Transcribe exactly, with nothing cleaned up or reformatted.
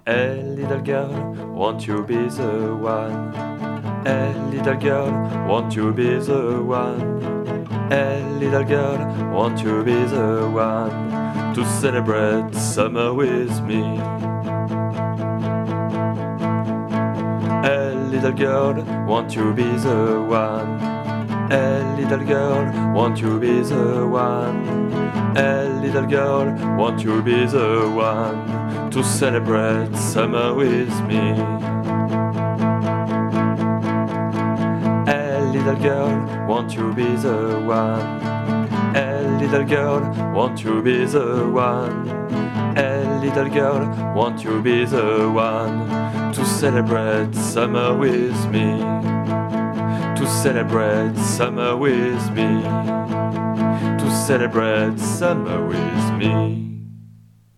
Hey little girl, won't you be the one? Hey little girl, won't you be the one? Hey little girl, won't you be the one to celebrate summer with me? Hey little girl, won't you be the one? Hey little girl, won't you be the one? Hey little girl, won't you be the one to celebrate summer with me? Hey little girl, won't you be the one? Hey little girl, won't you be the one? Hey little girl, won't you be the one to celebrate summer with me? To celebrate summer with me, to celebrate summer with me.